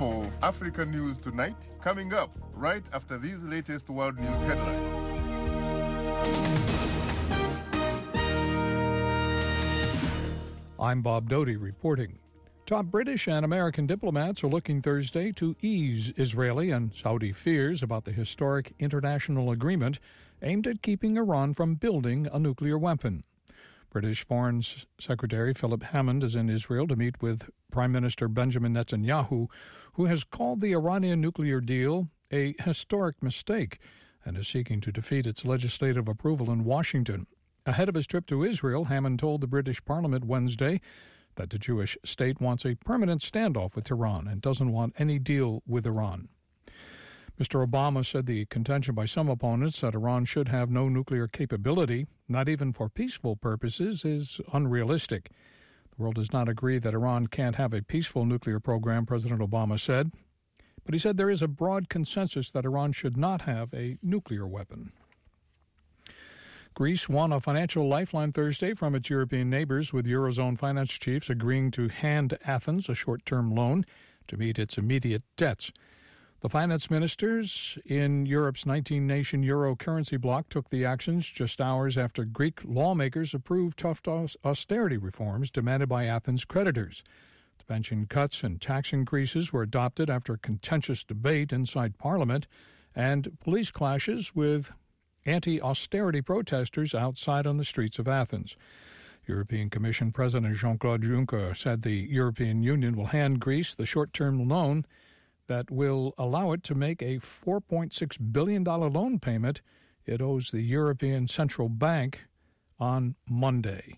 for African News Tonight, coming up right after these latest world news headlines. I'm Bob Doty reporting. Top British and American diplomats are looking Thursday to ease Israeli and Saudi fears about the historic international agreement aimed at keeping Iran from building a nuclear weapon. British Foreign Secretary Philip Hammond is in Israel to meet with Prime Minister Benjamin Netanyahu, who has called the Iranian nuclear deal a historic mistake and is seeking to defeat its legislative approval in Washington. Ahead of his trip to Israel, Hammond told the British Parliament Wednesday that the Jewish state wants a permanent standoff with Iran and doesn't want any deal with Iran. Mr. Obama said the contention by some opponents that Iran should have no nuclear capability, not even for peaceful purposes, is unrealistic. The world does not agree that Iran can't have a peaceful nuclear program, President Obama said. But he said there is a broad consensus that Iran should not have a nuclear weapon. Greece won a financial lifeline Thursday from its European neighbors, with Eurozone finance chiefs agreeing to hand Athens a short-term loan to meet its immediate debts. The finance ministers in Europe's 19-nation euro currency bloc took the actions just hours after Greek lawmakers approved tough austerity reforms demanded by Athens' creditors. The pension cuts and tax increases were adopted after a contentious debate inside Parliament and police clashes with anti-austerity protesters outside on the streets of Athens. European Commission President Jean-Claude Juncker said the European Union will hand Greece the short-term loan that will allow it to make a $4.6 billion loan payment it owes the European Central Bank on Monday.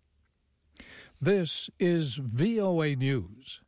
This is VOA News.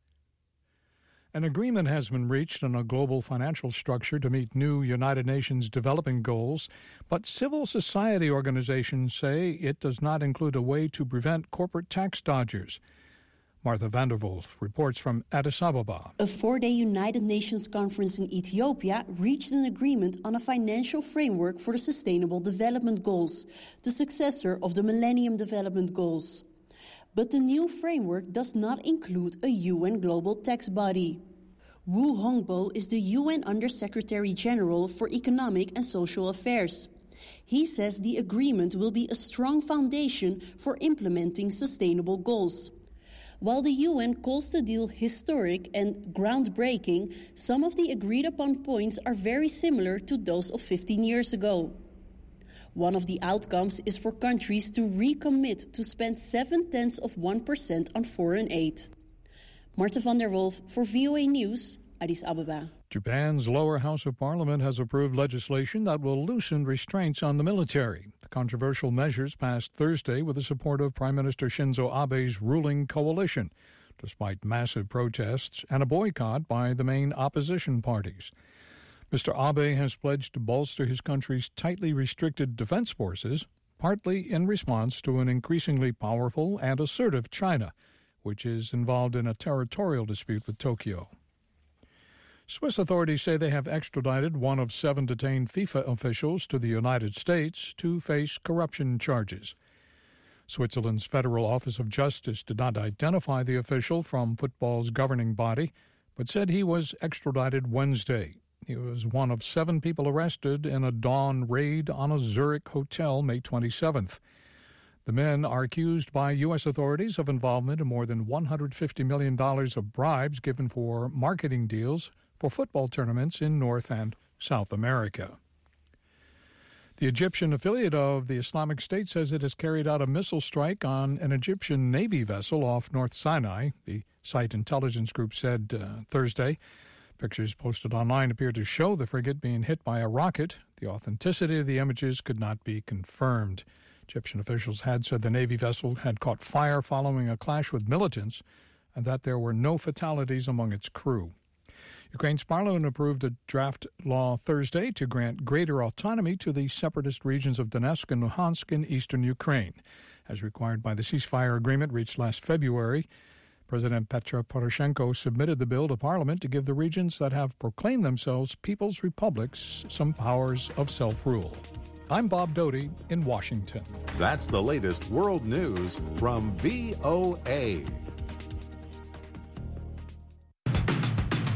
An agreement has been reached on a global financial structure to meet new United Nations developing goals, but civil society organizations say it does not include a way to prevent corporate tax dodgers. Martha Vanderwolf reports from Addis Ababa. A 4-day United Nations conference in Ethiopia reached an agreement on a financial framework for the Sustainable Development Goals, the successor of the Millennium Development Goals. But the new framework does not include a UN global tax body. Wu Hongbo is the UN Under-Secretary General for Economic and Social Affairs. He says the agreement will be a strong foundation for implementing sustainable goals. While the UN calls the deal historic and groundbreaking, some of the agreed-upon points are very similar to those of 15 years ago. One of the outcomes is for countries to recommit to spend 0.7% on foreign aid. Martha van der Wolf for VOA News, Addis Ababa. Japan's lower house of parliament has approved legislation that will loosen restraints on the military. The controversial measures passed Thursday with the support of Prime Minister Shinzo Abe's ruling coalition, despite massive protests and a boycott by the main opposition parties. Mr. Abe has pledged to bolster his country's tightly restricted defense forces, partly in response to an increasingly powerful and assertive China, which is involved in a territorial dispute with Tokyo. Swiss authorities say they have extradited one of 7 detained FIFA officials to the United States to face corruption charges. Switzerland's Federal Office of Justice did not identify the official from football's governing body, but said he was extradited Wednesday. He was one of 7 people arrested in a dawn raid on a Zurich hotel May 27th. The men are accused by U.S. authorities of involvement in more than $150 million of bribes given for marketing deals for football tournaments in North and South America. The Egyptian affiliate of the Islamic State says it has carried out a missile strike on an Egyptian Navy vessel off North Sinai, the site intelligence group said Thursday. Pictures posted online appear to show the frigate being hit by a rocket. The authenticity of the images could not be confirmed. Egyptian officials had said the Navy vessel had caught fire following a clash with militants and that there were no fatalities among its crew. Ukraine's parliament approved a draft law Thursday to grant greater autonomy to the separatist regions of Donetsk and Luhansk in eastern Ukraine, as required by the ceasefire agreement reached last February. President Petro Poroshenko submitted the bill to Parliament to give the regions that have proclaimed themselves people's republics some powers of self-rule. I'm Bob Doty in Washington. That's the latest world news from VOA.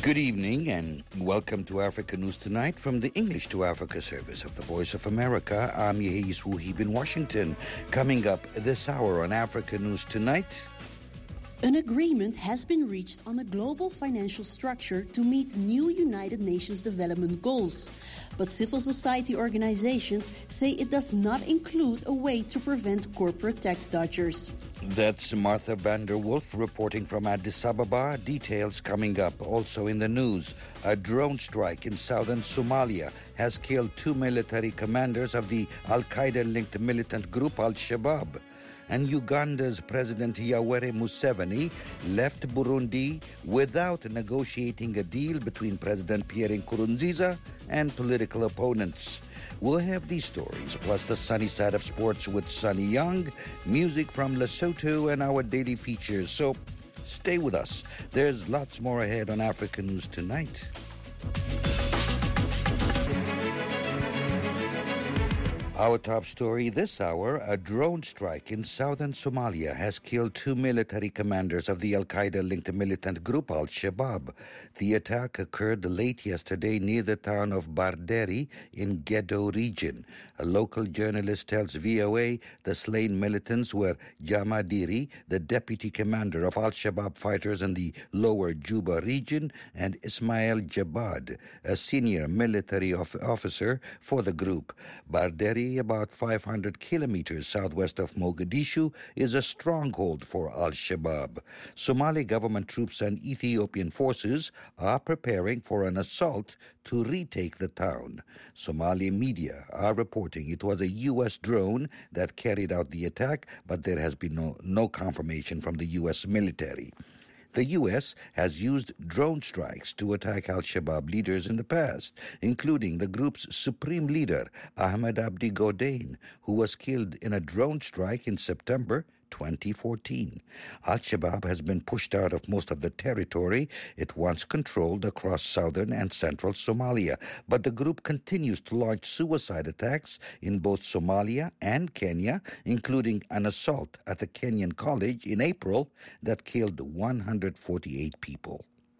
Good evening and welcome to Africa News Tonight from the English to Africa service of the Voice of America. I'm Yehis Wuhib in Washington. Coming up this hour on Africa News Tonight. An agreement has been reached on a global financial structure to meet new United Nations development goals. But civil society organizations say it does not include a way to prevent corporate tax dodgers. That's Martha van der Wolf reporting from Addis Ababa. Details coming up. Also in the news, a drone strike in southern Somalia has killed 2 military commanders of the Al-Qaeda-linked militant group Al-Shabaab. And Uganda's President Yoweri Museveni left Burundi without negotiating a deal between President Pierre Nkurunziza and political opponents. We'll have these stories, plus the sunny side of sports with Sunny Young, music from Lesotho, and our daily features. So stay with us. There's lots more ahead on Africa News Tonight. Our top story this hour, a drone strike in southern Somalia has killed 2 military commanders of the Al-Qaeda-linked militant group Al-Shabaab. The attack occurred late yesterday near the town of Barderi in Gedo region. A local journalist tells VOA the slain militants were Jamadiri, the deputy commander of Al-Shabaab fighters in the lower Juba region, and Ismail Jabad, a senior military officer for the group. Barderi, about 500 kilometers southwest of Mogadishu, is a stronghold for Al-Shabaab. Somali government troops and Ethiopian forces are preparing for an assault to retake the town. Somali media are reporting it was a U.S. drone that carried out the attack, but there has been no confirmation from the U.S. military. The U.S. has used drone strikes to attack al-Shabaab leaders in the past, including the group's supreme leader, Ahmed Abdi Godane, who was killed in a drone strike in September 2014. Al-Shabaab has been pushed out of most of the territory it once controlled across southern and central Somalia, but the group continues to launch suicide attacks in both Somalia and Kenya, including an assault at the Kenyan college in April that killed 148 people.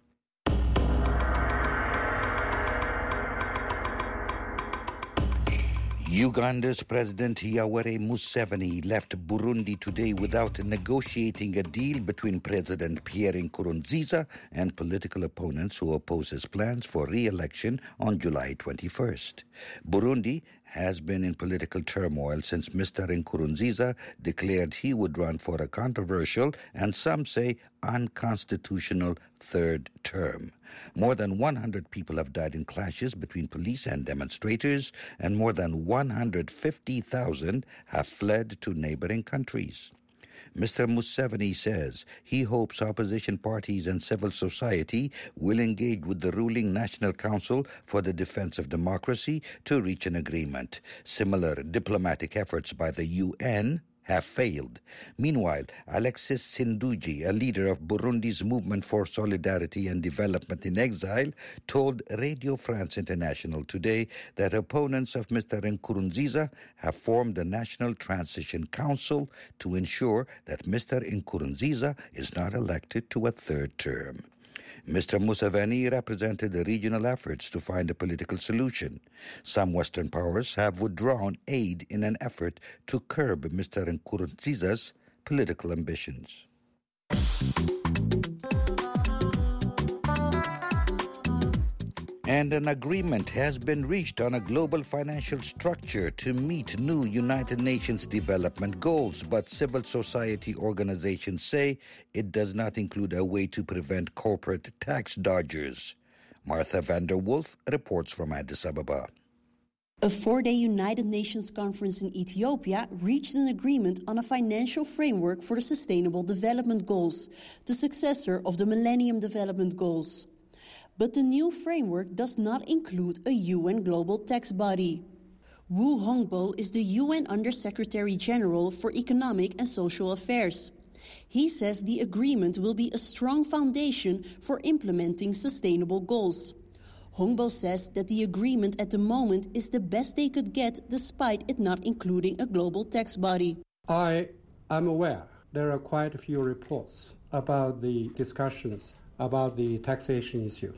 Uganda's President Yoweri Museveni left Burundi today without negotiating a deal between President Pierre Nkurunziza and political opponents who oppose his plans for re-election on July 21st. Burundi has been in political turmoil since Mr. Nkurunziza declared he would run for a controversial and some say unconstitutional third term. More than 100 people have died in clashes between police and demonstrators, and more than 150,000 have fled to neighboring countries. Mr. Museveni says he hopes opposition parties and civil society will engage with the ruling National Council for the Defense of Democracy to reach an agreement. Similar diplomatic efforts by the UN have failed. Meanwhile, Alexis Sinduji, a leader of Burundi's Movement for Solidarity and Development in Exile, told Radio France International today that opponents of Mr. Nkurunziza have formed a National Transition Council to ensure that Mr. Nkurunziza is not elected to a third term. Mr. Museveni represented the regional efforts to find a political solution. Some Western powers have withdrawn aid in an effort to curb Mr. Nkurunziza's political ambitions. And an agreement has been reached on a global financial structure to meet new United Nations development goals, but civil society organizations say it does not include a way to prevent corporate tax dodgers. Martha van der Wolf reports from Addis Ababa. A 4-day United Nations conference in Ethiopia reached an agreement on a financial framework for the Sustainable Development Goals, the successor of the Millennium Development Goals. But the new framework does not include a UN global tax body. Wu Hongbo is the UN Under-Secretary General for Economic and Social Affairs. He says the agreement will be a strong foundation for implementing sustainable goals. Hongbo says that the agreement at the moment is the best they could get despite it not including a global tax body. I am aware there are quite a few reports about the discussions about the taxation issue.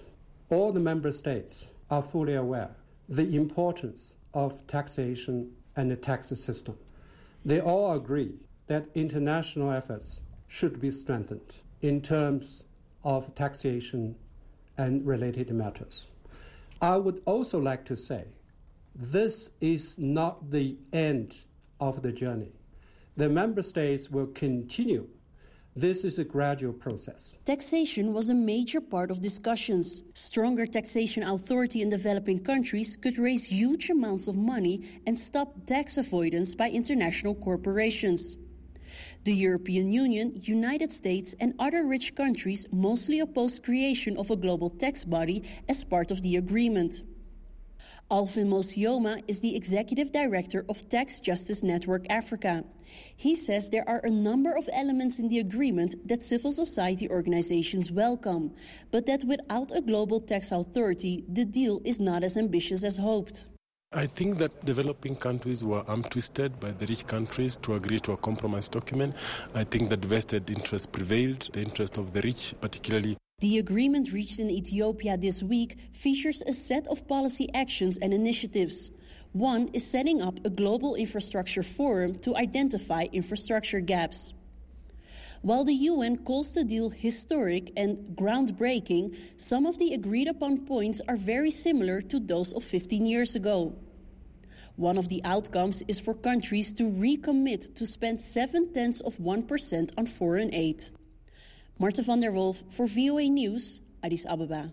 All the member states are fully aware the importance of taxation and the tax system. They all agree that international efforts should be strengthened in terms of taxation and related matters. I would also like to say this is not the end of the journey. The member states will continue. This is a gradual process. Taxation was a major part of discussions. Stronger taxation authority in developing countries could raise huge amounts of money and stop tax avoidance by international corporations. The European Union, United States, and other rich countries mostly opposed creation of a global tax body as part of the agreement. Alvin Mosioma is the executive director of Tax Justice Network Africa. He says there are a number of elements in the agreement that civil society organizations welcome, but that without a global tax authority, the deal is not as ambitious as hoped. I think that developing countries were arm-twisted by the rich countries to agree to a compromise document. I think that vested interest prevailed, the interest of the rich particularly. The agreement reached in Ethiopia this week features a set of policy actions and initiatives. One is setting up a global infrastructure forum to identify infrastructure gaps. While the UN calls the deal historic and groundbreaking, some of the agreed-upon points are very similar to those of 15 years ago. One of the outcomes is for countries to recommit to spend 0.7% on foreign aid. Marten van der Wolf voor VOA News, Addis Ababa.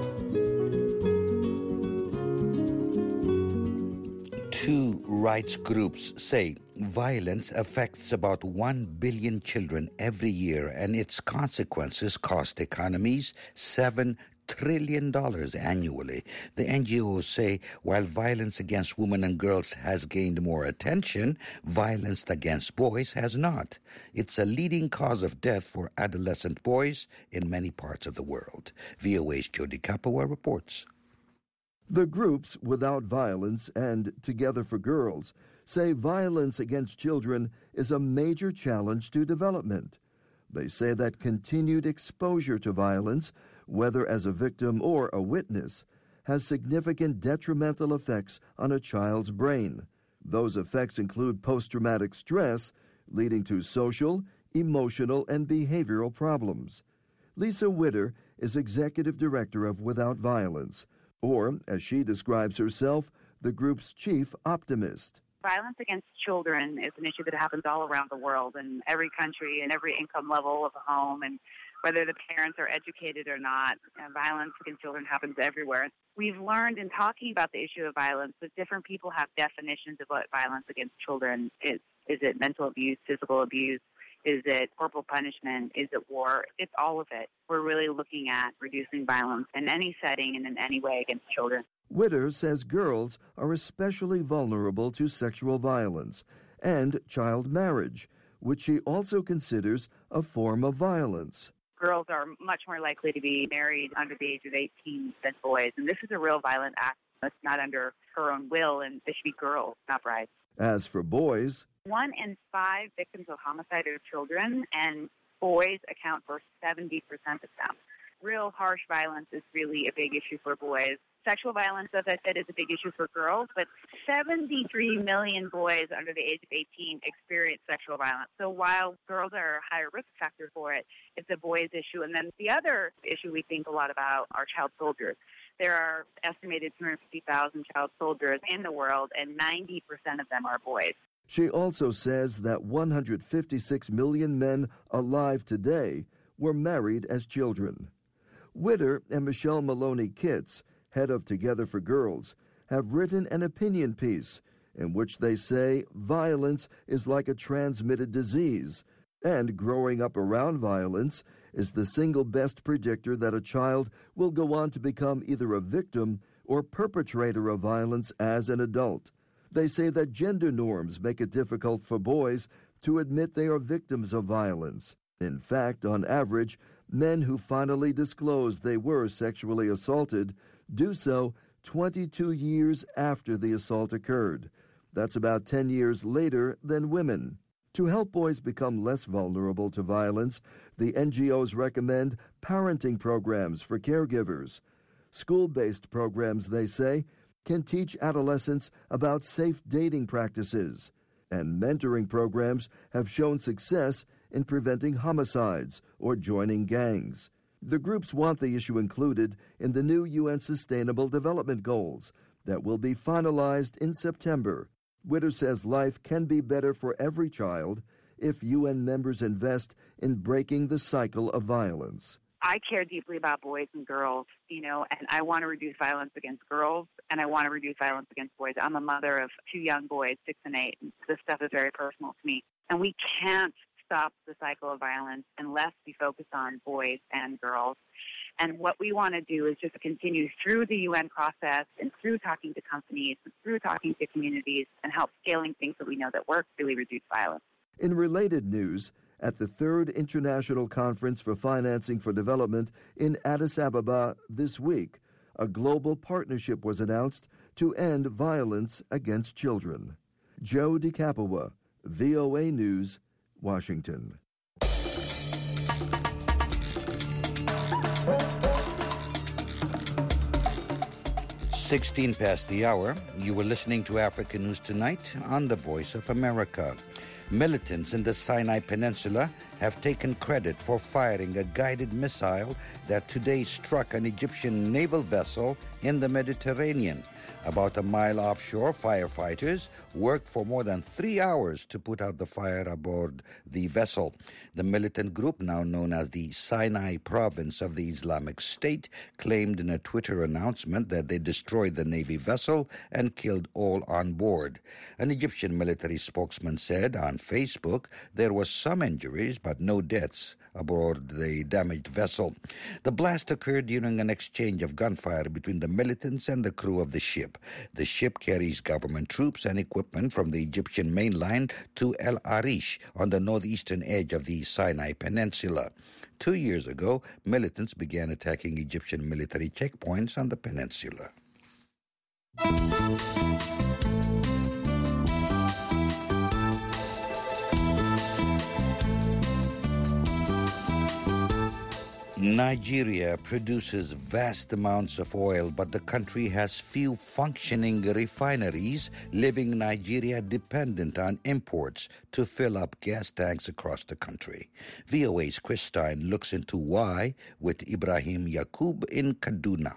Two rights groups say violence affects about 1 billion children every year, and its consequences cost economies $7 trillion annually. The NGOs say while violence against women and girls has gained more attention, violence against boys has not. It's a leading cause of death for adolescent boys in many parts of the world. VOA's Jody Capua reports. The groups Without Violence and Together for Girls say violence against children is a major challenge to development. They say that continued exposure to violence, whether as a victim or a witness, has significant detrimental effects on a child's brain. Those effects include post-traumatic stress, leading to social, emotional, and behavioral problems. Lisa Witter is executive director of Without Violence, or, as she describes herself, the group's chief optimist. Violence against children is an issue that happens all around the world, in every country, in every income level of a home, and whether the parents are educated or not, violence against children happens everywhere. We've learned in talking about the issue of violence that different people have definitions of what violence against children is. Is it mental abuse, physical abuse? Is it corporal punishment? Is it war? It's all of it. We're really looking at reducing violence in any setting and in any way against children. Witter says girls are especially vulnerable to sexual violence and child marriage, which she also considers a form of violence. Girls are much more likely to be married under the age of 18 than boys, and this is a real violent act. It's not under her own will, and they should be girls, not brides. As for boys, 1 in 5 victims of homicide are children, and boys account for 70% of them. Real harsh violence is really a big issue for boys. Sexual violence, as I said, is a big issue for girls, but 73 million boys under the age of 18 experience sexual violence. So while girls are a higher risk factor for it, it's a boys' issue. And then the other issue we think a lot about are child soldiers. There are estimated 250,000 child soldiers in the world, and 90% of them are boys. She also says that 156 million men alive today were married as children. Witter and Michelle Maloney Kitts, head of Together for Girls, have written an opinion piece in which they say violence is like a transmitted disease, and growing up around violence is the single best predictor that a child will go on to become either a victim or perpetrator of violence as an adult. They say that gender norms make it difficult for boys to admit they are victims of violence. In fact, on average, men who finally disclose they were sexually assaulted do so 22 years after the assault occurred. That's about 10 years later than women. To help boys become less vulnerable to violence, the NGOs recommend parenting programs for caregivers. School-based programs, they say, can teach adolescents about safe dating practices, and mentoring programs have shown success in preventing homicides or joining gangs. The groups want the issue included in the new UN Sustainable Development Goals that will be finalized in September. Witter says life can be better for every child if UN members invest in breaking the cycle of violence. I care deeply about boys and girls, and I want to reduce violence against girls, and I want to reduce violence against boys. I'm a mother of 2 young boys, 6 and 8, and this stuff is very personal to me. And we can't stop the cycle of violence unless we focus on boys and girls. And what we want to do is just continue through the UN process and through talking to companies and through talking to communities and help scaling things that we know that work really reduce violence. In related news, at the 3rd International Conference for Financing for Development in Addis Ababa this week, a global partnership was announced to end violence against children. Joe DeCapua, VOA News, Washington. 16 past the hour. You were listening to African News Tonight on the Voice of America. Militants in the Sinai Peninsula have taken credit for firing a guided missile that today struck an Egyptian naval vessel in the Mediterranean. About a mile offshore, firefighters worked for more than 3 hours to put out the fire aboard the vessel. The militant group, now known as the Sinai Province of the Islamic State, claimed in a Twitter announcement that they destroyed the Navy vessel and killed all on board. An Egyptian military spokesman said on Facebook there were some injuries but no deaths aboard the damaged vessel. The blast occurred during an exchange of gunfire between the militants and the crew of the ship. The ship carries government troops and equipment from the Egyptian mainland to El Arish on the northeastern edge of the Sinai Peninsula. 2 years ago, militants began attacking Egyptian military checkpoints on the peninsula. Nigeria produces vast amounts of oil, but the country has few functioning refineries, leaving Nigeria dependent on imports to fill up gas tanks across the country. VOA's Chris Stein looks into why with Ibrahim Yakub in Kaduna.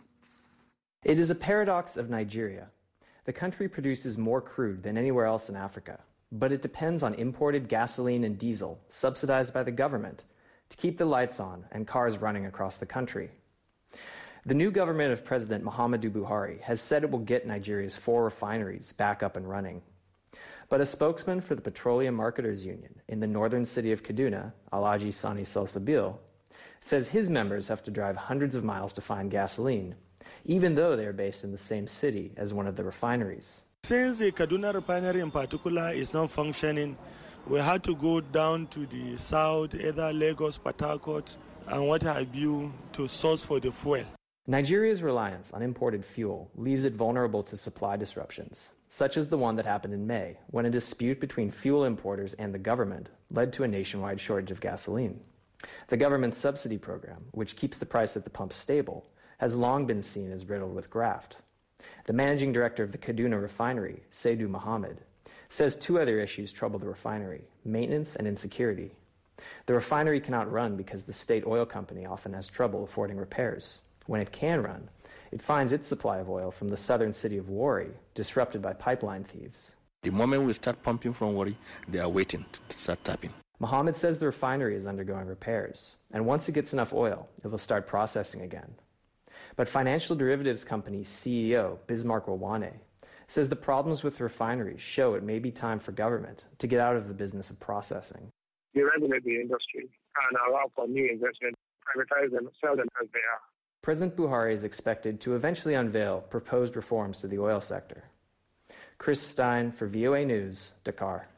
It is a paradox of Nigeria. The country produces more crude than anywhere else in Africa, but it depends on imported gasoline and diesel, subsidized by the government, to keep the lights on and cars running across the country. The new government of President Muhammadu Buhari has said it will get Nigeria's 4 refineries back up and running. But a spokesman for the Petroleum Marketers Union in the northern city of Kaduna, Alhaji Sani Salsabil, says his members have to drive hundreds of miles to find gasoline, even though they are based in the same city as one of the refineries. Since the Kaduna refinery in particular is not functioning, we had to go down to the south, either Lagos, Port Harcourt, and what have you, to source for the fuel. Nigeria's reliance on imported fuel leaves it vulnerable to supply disruptions, such as the one that happened in May, when a dispute between fuel importers and the government led to a nationwide shortage of gasoline. The government's subsidy program, which keeps the price at the pump stable, has long been seen as riddled with graft. The managing director of the Kaduna refinery, Saidu Mohammed, says 2 other issues trouble the refinery: maintenance and insecurity. The refinery cannot run because the state oil company often has trouble affording repairs. When it can run, it finds its supply of oil from the southern city of Warri disrupted by pipeline thieves. The moment we start pumping from Warri, they are waiting to start tapping. Mohammed says the refinery is undergoing repairs, and once it gets enough oil, it will start processing again. But financial derivatives company CEO Bismarck Wawane says the problems with refineries show it may be time for government to get out of the business of processing. Deregulate the industry and allow for new investment, privatize them, sell them as they are. President Buhari is expected to eventually unveil proposed reforms to the oil sector. Chris Stein for VOA News, Dakar.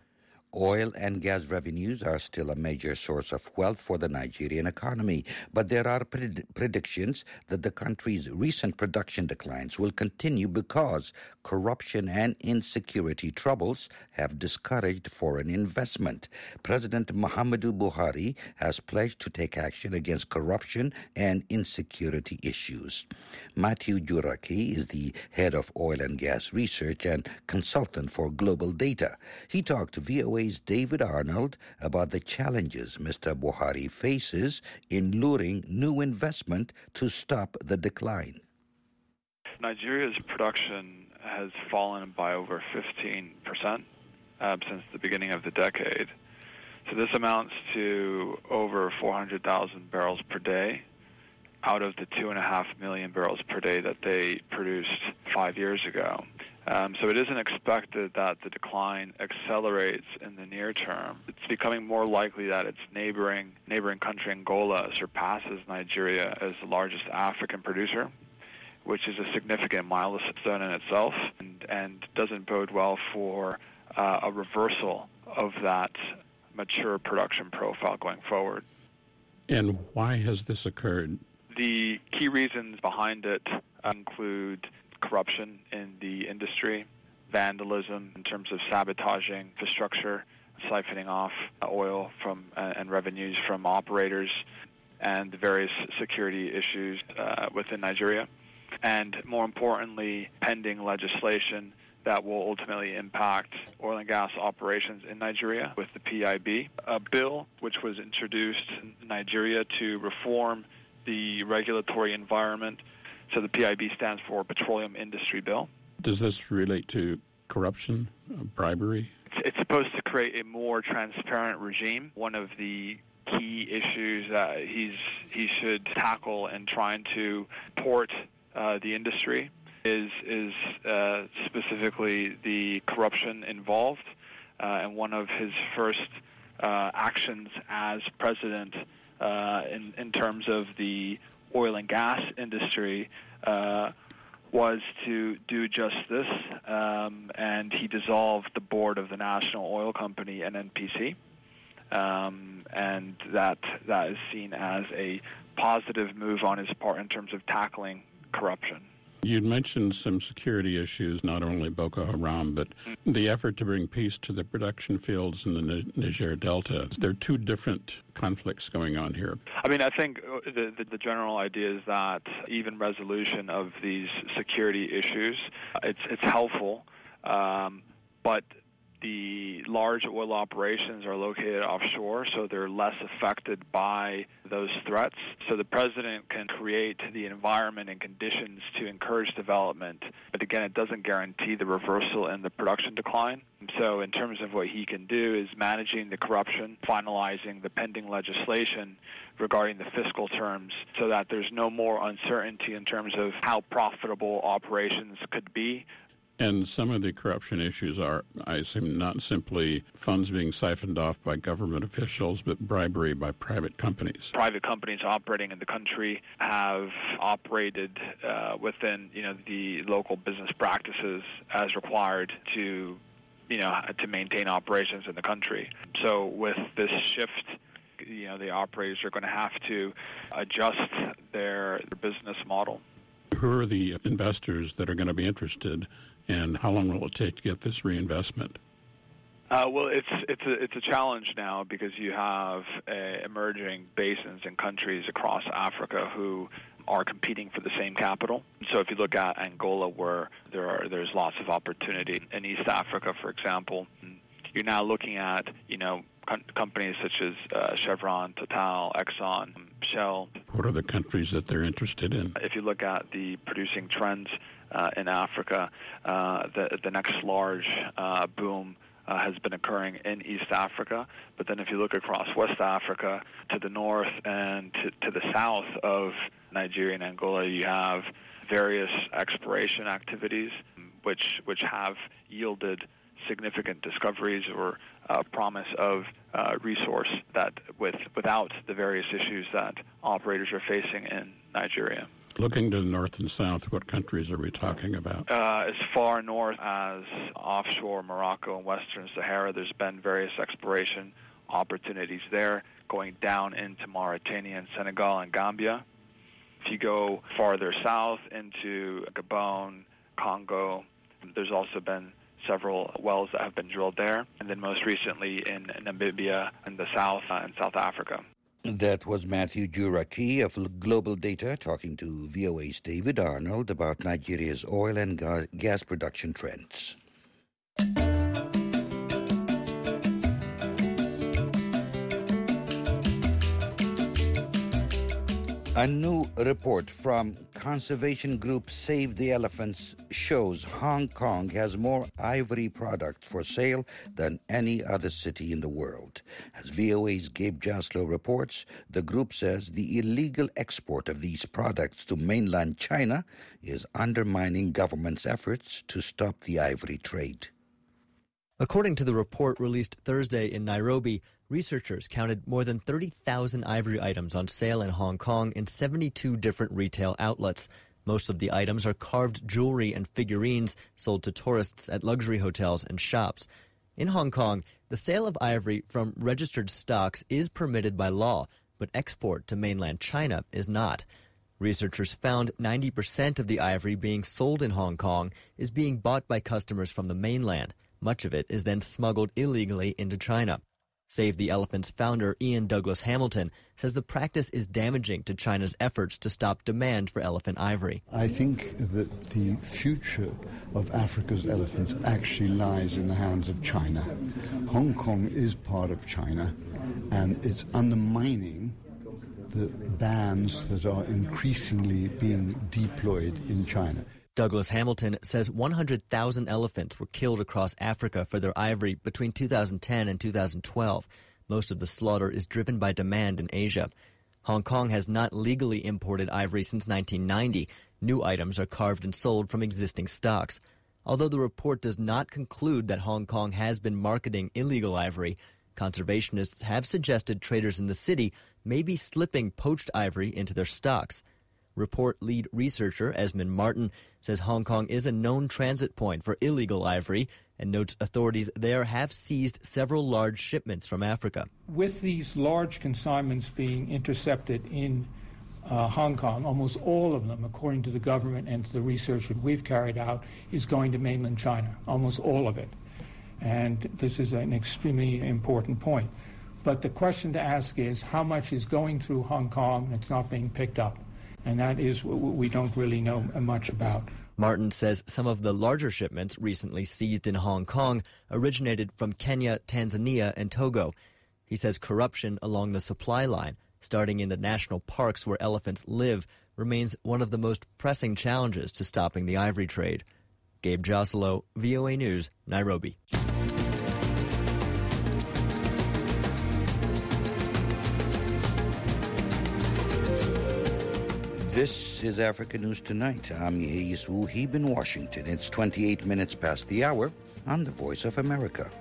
Oil and gas revenues are still a major source of wealth for the Nigerian economy, but there are predictions that the country's recent production declines will continue because corruption and insecurity troubles have discouraged foreign investment. President Muhammadu Buhari has pledged to take action against corruption and insecurity issues. Matthew Juraki is the head of oil and gas research and consultant for Global Data. He talked to VOA's David Arnold about the challenges Mr. Buhari faces in luring new investment to stop the decline. Nigeria's production has fallen by over 15% since the beginning of the decade. So this amounts to over 400,000 barrels per day out of the 2.5 million barrels per day that they produced 5 years ago. So it isn't expected that the decline accelerates in the near term. It's becoming more likely that its neighboring country, Angola, surpasses Nigeria as the largest African producer, which is a significant milestone in itself and doesn't bode well for a reversal of that mature production profile going forward. And why has this occurred? The key reasons behind it include corruption in the industry, vandalism in terms of sabotaging infrastructure, siphoning off oil from and revenues from operators, and the various security issues within Nigeria. And more importantly, pending legislation that will ultimately impact oil and gas operations in Nigeria with the PIB, a bill which was introduced in Nigeria to reform the regulatory environment. So the PIB stands for Petroleum Industry Bill. Does this relate to corruption, bribery? It's supposed to create a more transparent regime. One of the key issues that he should tackle in trying to port the industry is specifically the corruption involved. And one of his first actions as president in terms of the oil and gas industry was to do just this, and he dissolved the board of the National Oil Company, NNPC, and that is seen as a positive move on his part in terms of tackling corruption. You'd mentioned some security issues, not only Boko Haram, but the effort to bring peace to the production fields in the Niger Delta. There are two different conflicts going on here. I mean, I think the general idea is that even resolution of these security issues, it's helpful, but the large oil operations are located offshore, so they're less affected by those threats. So the president can create the environment and conditions to encourage development, but again, it doesn't guarantee the reversal in the production decline. So in terms of what he can do is managing the corruption, finalizing the pending legislation regarding the fiscal terms so that there's no more uncertainty in terms of how profitable operations could be. And some of the corruption issues are, I assume, not simply funds being siphoned off by government officials, but bribery by private companies. Private companies operating in the country have operated within, the local business practices as required to maintain operations in the country. So with this shift, the operators are going to have to adjust their business model. Who are the investors that are going to be interested, and how long will it take to get this reinvestment? Well, it's a challenge now because you have emerging basins and countries across Africa who are competing for the same capital. So if you look at Angola, where there's lots of opportunity in East Africa, for example, you're now looking at companies such as Chevron, Total, Exxon, Shell. What are the countries that they're interested in? If you look at the producing trends in Africa, the next large boom has been occurring in East Africa. But then if you look across West Africa to the north and to the south of Nigeria and Angola, you have various exploration activities which have yielded significant discoveries or promise of resource that without the various issues that operators are facing in Nigeria. Looking to the north and south, what countries are we talking about? As far north as offshore Morocco and Western Sahara, there's been various exploration opportunities there, going down into Mauritania and Senegal and Gambia. If you go farther south into Gabon, Congo, there's also been several wells that have been drilled there, and then most recently in Namibia and the south and South Africa. That was Matthew Juraki of Global Data talking to VOA's David Arnold about Nigeria's oil and gas production trends. A new report from conservation group Save the Elephants shows Hong Kong has more ivory products for sale than any other city in the world. As VOA's Gabe Jaslow reports, the group says the illegal export of these products to mainland China is undermining government's efforts to stop the ivory trade. According to the report released Thursday in Nairobi, researchers counted more than 30,000 ivory items on sale in Hong Kong in 72 different retail outlets. Most of the items are carved jewelry and figurines sold to tourists at luxury hotels and shops. In Hong Kong, the sale of ivory from registered stocks is permitted by law, but export to mainland China is not. Researchers found 90% of the ivory being sold in Hong Kong is being bought by customers from the mainland. Much of it is then smuggled illegally into China. Save the Elephant's founder, Ian Douglas Hamilton, says the practice is damaging to China's efforts to stop demand for elephant ivory. I think that the future of Africa's elephants actually lies in the hands of China. Hong Kong is part of China, and it's undermining the bans that are increasingly being deployed in China. Douglas Hamilton says 100,000 elephants were killed across Africa for their ivory between 2010 and 2012. Most of the slaughter is driven by demand in Asia. Hong Kong has not legally imported ivory since 1990. New items are carved and sold from existing stocks. Although the report does not conclude that Hong Kong has been marketing illegal ivory, conservationists have suggested traders in the city may be slipping poached ivory into their stocks. Report lead researcher Esmond Martin says Hong Kong is a known transit point for illegal ivory and notes authorities there have seized several large shipments from Africa. With these large consignments being intercepted in Hong Kong, almost all of them, according to the government and to the research that we've carried out, is going to mainland China, almost all of it. And this is an extremely important point. But the question to ask is how much is going through Hong Kong and it's not being picked up? And that is what we don't really know much about. Martin says some of the larger shipments recently seized in Hong Kong originated from Kenya, Tanzania, and Togo. He says corruption along the supply line, starting in the national parks where elephants live, remains one of the most pressing challenges to stopping the ivory trade. Gabe Joselo, VOA News, Nairobi. This is Africa News Tonight. I'm Yeis Wuhib in Washington. It's 28 minutes past the hour on the Voice of America.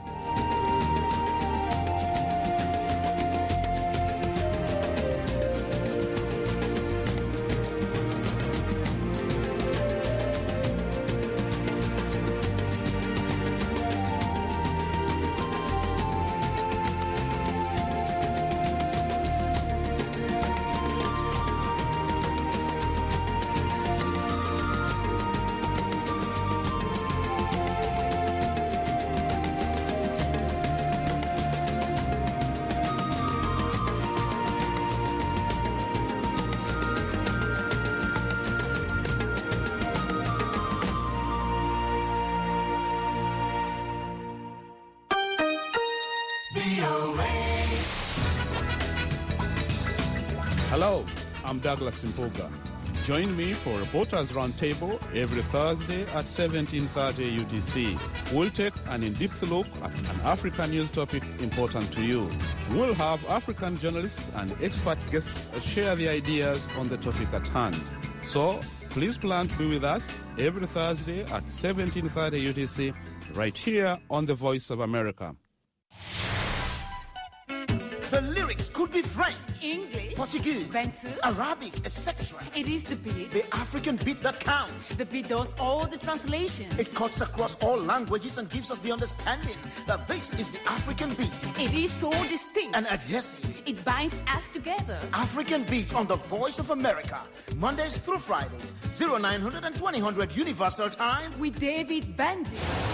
Hello, I'm Douglas Mpuga. Join me for Reporters Roundtable every Thursday at 17:30 UTC. We'll take an in-depth look at an African news topic important to you. We'll have African journalists and expert guests share their ideas on the topic at hand. So, please plan to be with us every Thursday at 17:30 UTC right here on the Voice of America. The lyrics could be French, English, Portuguese, Bantu, Arabic, etc. It is the beat. The African beat that counts. The beat does all the translations. It cuts across all languages and gives us the understanding that this is the African beat. It is so distinct and adhesive. It binds us together. African beat on the Voice of America, Mondays through Fridays, 0900 and 2000 Universal Time with David Bandy.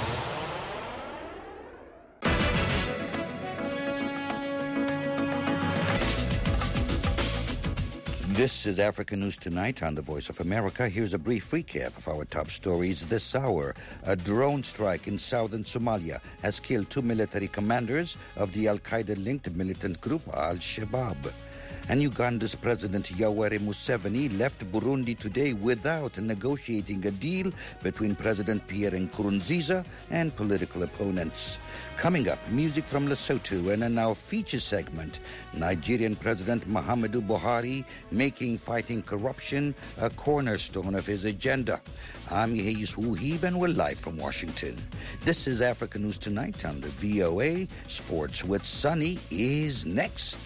This is Africa News Tonight on the Voice of America. Here's a brief recap of our top stories this hour. A drone strike in southern Somalia has killed 2 military commanders of the Al-Qaeda-linked militant group Al-Shabaab. And Uganda's President Yoweri Museveni left Burundi today without negotiating a deal between President Pierre Nkurunziza and political opponents. Coming up, music from Lesotho, and in our feature segment, Nigerian President Muhammadu Buhari making fighting corruption a cornerstone of his agenda. I'm Yehis Wuhib, and we're live from Washington. This is Africa News Tonight on the VOA. Sports with Sunny is next.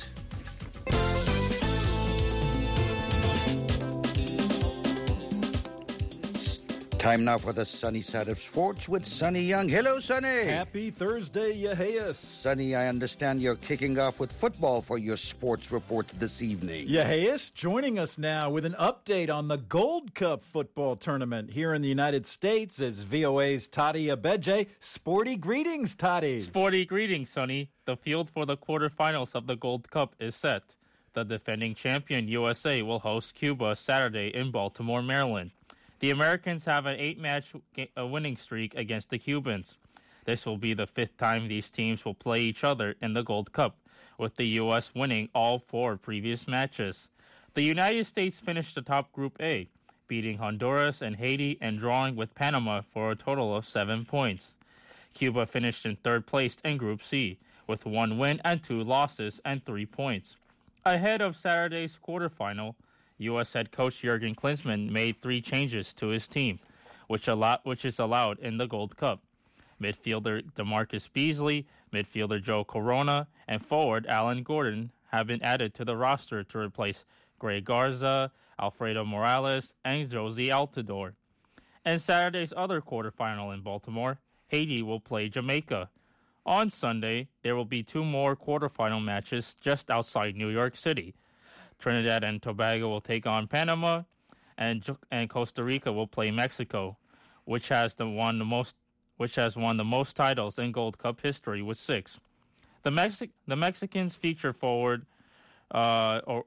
Time now for the sunny side of sports with Sonny Young. Hello, Sonny. Happy Thursday, Yeheus. Sonny, I understand you're kicking off with football for your sports report this evening. Yeheus joining us now with an update on the Gold Cup football tournament here in the United States is VOA's Toddy Abeje. Sporty greetings, Toddy. Sporty greetings, Sonny. The field for the quarterfinals of the Gold Cup is set. The defending champion USA will host Cuba Saturday in Baltimore, Maryland. The Americans have an 8-match winning streak against the Cubans. This will be the 5th time these teams will play each other in the Gold Cup, with the U.S. winning all 4 previous matches. The United States finished atop Group A, beating Honduras and Haiti and drawing with Panama for a total of 7 points. Cuba finished in 3rd place in Group C, with 1 win and 2 losses and 3 points. Ahead of Saturday's quarterfinal, U.S. head coach Jurgen Klinsmann made 3 changes to his team, which is allowed in the Gold Cup. Midfielder DeMarcus Beasley, midfielder Joe Corona, and forward Alan Gordon have been added to the roster to replace Greg Garza, Alfredo Morales, and Josie Altidore. In Saturday's other quarterfinal in Baltimore, Haiti will play Jamaica. On Sunday, there will be 2 more quarterfinal matches just outside New York City. Trinidad and Tobago will take on Panama, and Costa Rica will play Mexico, which has won the most titles in Gold Cup history with 6. The Mexicans feature forward Oribe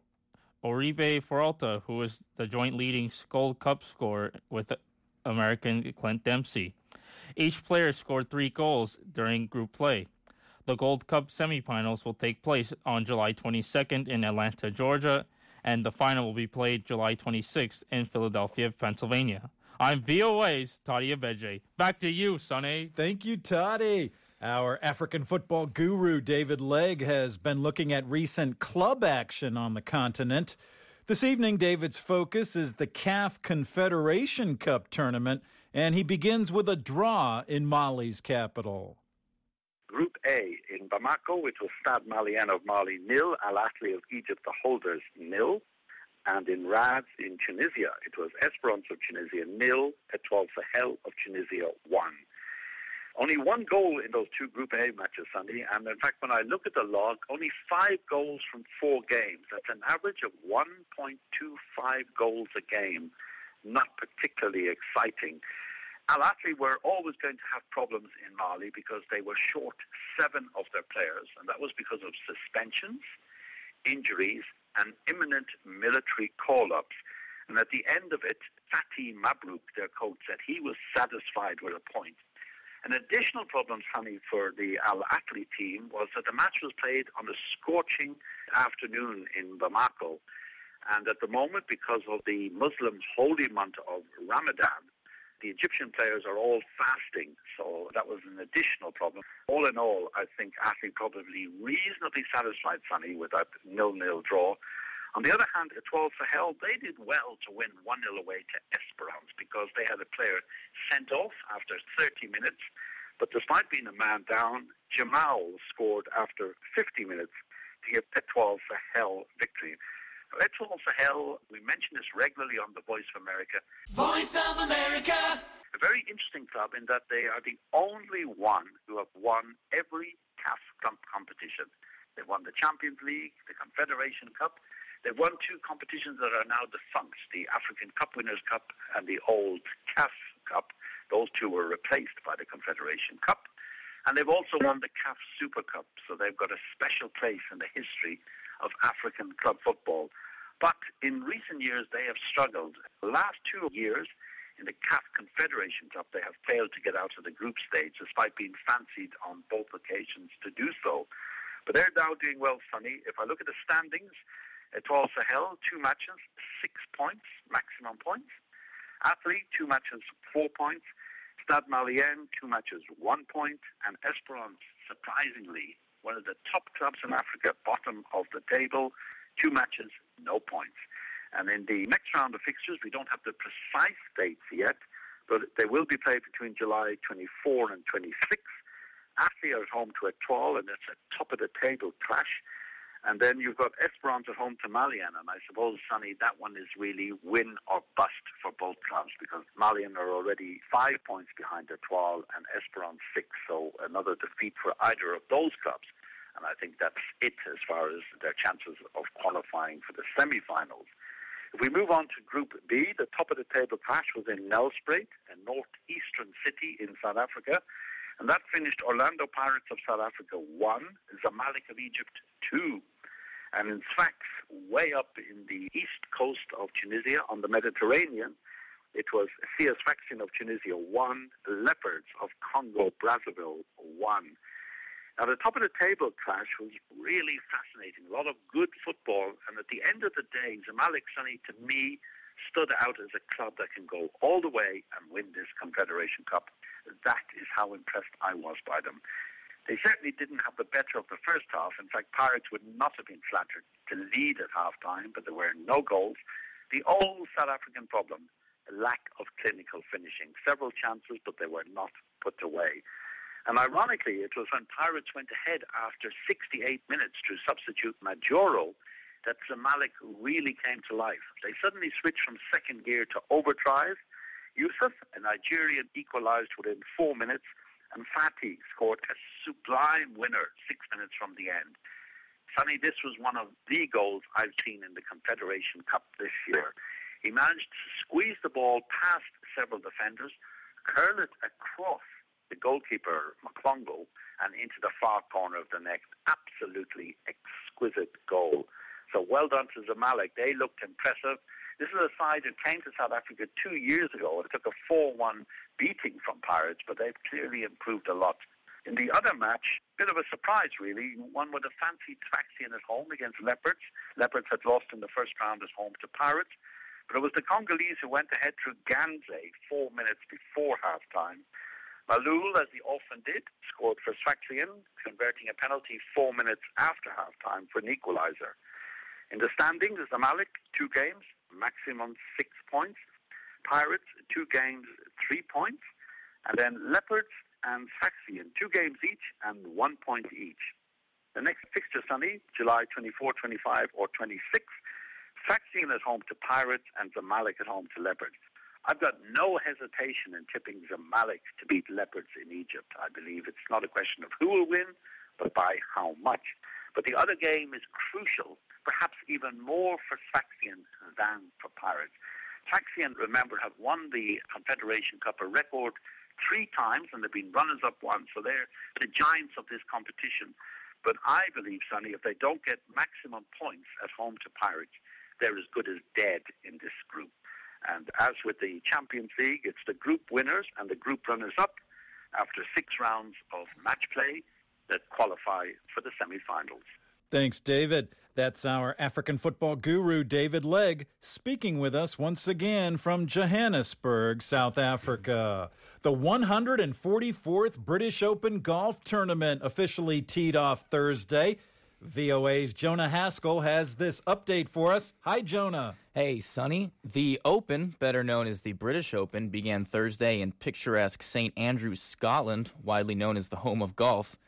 Peralta, who is the joint leading Gold Cup scorer with American Clint Dempsey. Each player scored 3 goals during group play. The Gold Cup semifinals will take place on July 22nd in Atlanta, Georgia, and the final will be played July 26th in Philadelphia, Pennsylvania. I'm VOA's Toddy Abeje. Back to you, Sonny. Thank you, Toddy. Our African football guru, David Legg, has been looking at recent club action on the continent. This evening, David's focus is the CAF Confederation Cup tournament, and he begins with a draw in Mali's capital. Group A in Bamako, which was Stade Malien of Mali 0, Al Ahly of Egypt, the holders 0. And in Rads in Tunisia, it was Esperance of Tunisia 0, Etoile Sahel of Tunisia 1. Only 1 goal in those 2 Group A matches, Sunday. And in fact, when I look at the log, only 5 goals from 4 games. That's an average of 1.25 goals a game. Not particularly exciting. Al Ahly were always going to have problems in Mali because they were short 7 of their players, and that was because of suspensions, injuries, and imminent military call-ups. And at the end of it, Fatih Mabrouk, their coach, said he was satisfied with a point. An additional problem, Sonny, for the Al Ahly team was that the match was played on a scorching afternoon in Bamako. And at the moment, because of the Muslim holy month of Ramadan, the Egyptian players are all fasting, so that was an additional problem. All in all, I think Ahly probably reasonably satisfied, Sonny, with that 0-0 draw. On the other hand, Etoile Sahel, they did well to win 1-0 away to Esperance because they had a player sent off after 30 minutes. But despite being a man down, Jamal scored after 50 minutes to give Etoile Sahel victory. Etoile Sahel, we mention this regularly on the Voice of America. Voice of America! A very interesting club in that they are the only one who have won every CAF competition. They won the Champions League, the Confederation Cup. They've won two competitions that are now defunct, the African Cup Winners' Cup and the old CAF Cup. Those two were replaced by the Confederation Cup. And they've also won the CAF Super Cup, so they've got a special place in the history of African club football. But in recent years, they have struggled. The last 2 years, in the CAF Confederation Cup, they have failed to get out of the group stage, despite being fancied on both occasions to do so. But they're now doing well, Sonny. If I look at the standings, Etoile Sahel, 2 matches, 6 points, maximum points. Athlete, 2 matches, 4 points. Stade Malien, 2 matches, 1 point. And Esperance, surprisingly, one of the top clubs in Africa, bottom of the table, 2 matches, no points. And in the next round of fixtures, we don't have the precise dates yet, but they will be played between July 24 and 26. Athlete are at home to Etoile, and it's a top-of-the-table clash. And then you've got Esperance at home to Malien, and I suppose, Sonny, that one is really win or bust for both clubs, because Malien are already 5 points behind Etoile and Esperance 6, so another defeat for either of those clubs. And I think that's it as far as their chances of qualifying for the semi-finals. If we move on to Group B, the top-of-the-table clash was in Nelspruit, a northeastern city in South Africa. And that finished Orlando Pirates of South Africa 1, Zamalek of Egypt 2. And in Sfax, way up in the east coast of Tunisia on the Mediterranean, it was CS Sfaxian of Tunisia 1, Leopards of Congo Brazzaville 1. Now, the top-of-the-table clash was really fascinating. A lot of good football. And at the end of the day, Zamalek, Sonny, to me, stood out as a club that can go all the way and win this Confederation Cup. That is how impressed I was by them. They certainly didn't have the better of the first half. In fact, Pirates would not have been flattered to lead at half-time, but there were no goals. The old South African problem, a lack of clinical finishing. Several chances, but they were not put away. And ironically, it was when Pirates went ahead after 68 minutes through substitute Majoro that Zamalek really came to life. They suddenly switched from second gear to overdrive. Yusuf, a Nigerian, equalized within 4 minutes, and Fati scored a sublime winner 6 minutes from the end. Sonny, this was one of the goals I've seen in the Confederation Cup this year. He managed to squeeze the ball past several defenders, curl it across the goalkeeper, Maklongo, and into the far corner of the net. Absolutely exquisite goal. So well done to Zamalek. They looked impressive. This is a side that came to South Africa 2 years ago. It took a 4-1 beating from Pirates, but they've clearly improved a lot. In the other match, a bit of a surprise, really. One with a fancied Sfaxian at home against Leopards. Leopards had lost in the first round at home to Pirates. But it was the Congolese who went ahead through Ganze 4 minutes before half-time. Malul, as he often did, scored for Sfaxian, converting a penalty 4 minutes after half-time for an equalizer. In the standings, Zamalek, 2 games, maximum 6 points. Pirates, 2 games, 3 points. And then Leopards and Sfaxian, 2 games each and 1 point each. The next fixture, Sunday, July 24, 25, or 26. Sfaxian at home to Pirates and Zamalek at home to Leopards. I've got no hesitation in tipping Zamalek to beat Leopards in Egypt. I believe it's not a question of who will win, but by how much. But the other game is crucial, perhaps even more for Sfaxian than for Pirates. Sfaxian, remember, have won the Confederation Cup a record 3 times, and they've been runners-up once, so they're the giants of this competition. But I believe, Sonny, if they don't get maximum points at home to Pirates, they're as good as dead in this group. And as with the Champions League, it's the group winners and the group runners-up after 6 rounds of match play that qualify for the semi-finals. Thanks, David. That's our African football guru, David Legg, speaking with us once again from Johannesburg, South Africa. The 144th British Open Golf Tournament officially teed off Thursday. VOA's Jonah Haskell has this update for us. Hi, Jonah. Hey, Sonny. The Open, better known as the British Open, began Thursday in picturesque St. Andrews, Scotland, widely known as the home of golf.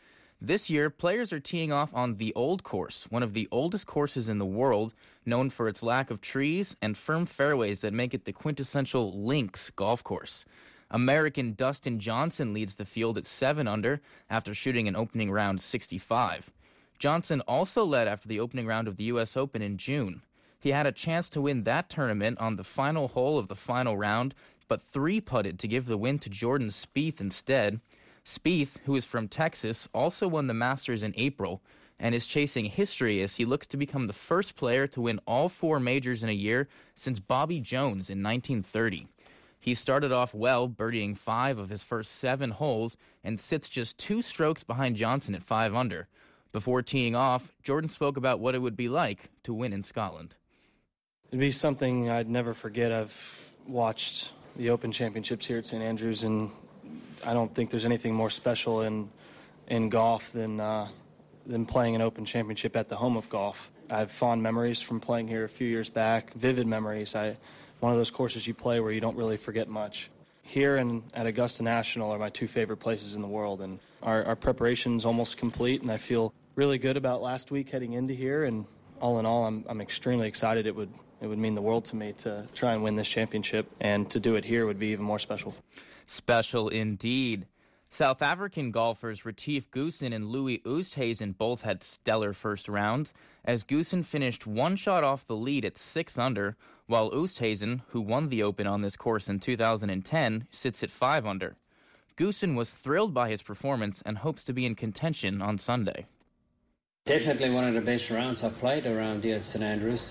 This year, players are teeing off on the Old Course, one of the oldest courses in the world, known for its lack of trees and firm fairways that make it the quintessential links golf course. American Dustin Johnson leads the field at 7 under after shooting an opening round 65. Johnson also led after the opening round of the U.S. Open in June. He had a chance to win that tournament on the final hole of the final round, but 3-putted to give the win to Jordan Spieth instead. Spieth, who is from Texas, also won the Masters in April and is chasing history as he looks to become the first player to win all 4 majors in a year since Bobby Jones in 1930. He started off well, birdieing 5 of his first 7 holes and sits just 2 strokes behind Johnson at 5 under. Before teeing off, Jordan spoke about what it would be like to win in Scotland. It'd be something I'd never forget. I've watched the Open Championships here at St. Andrews, and I don't think there's anything more special in golf than playing an Open Championship at the home of golf. I have fond memories from playing here a few years back, vivid memories. One of those courses you play where you don't really forget much. Here and at Augusta National are my 2 favorite places in the world, and our preparation's almost complete, and I feel really good about last week heading into here, and all in all, I'm extremely excited. It would mean the world to me to try and win this championship, and to do it here would be even more special. Special indeed. South African golfers Retief Goosen and Louis Oosthuizen both had stellar first rounds, as Goosen finished 1 shot off the lead at 6 under, while Oosthuizen, who won the Open on this course in 2010, sits at 5 under. Goosen was thrilled by his performance and hopes to be in contention on Sunday. Definitely one of the best rounds I've played around here at St. Andrews.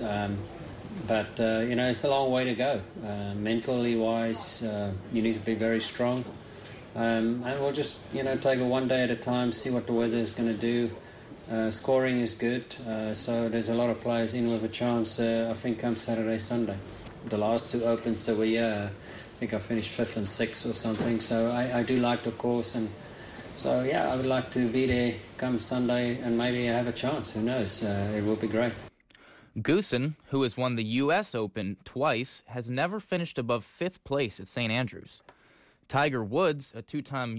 But it's a long way to go. Mentally wise, you need to be very strong. And we'll just, take it one day at a time, see what the weather is going to do. Scoring is good, so there's a lot of players in with a chance, I think, come Saturday, Sunday. The last 2 Opens that were here, I think I finished 5th and 6th or something, so I do like the course. And so, I would like to be there come Sunday and maybe have a chance. Who knows? It will be great. Goosen, who has won the U.S. Open twice, has never finished above 5th place at St. Andrews. Tiger Woods, a two-time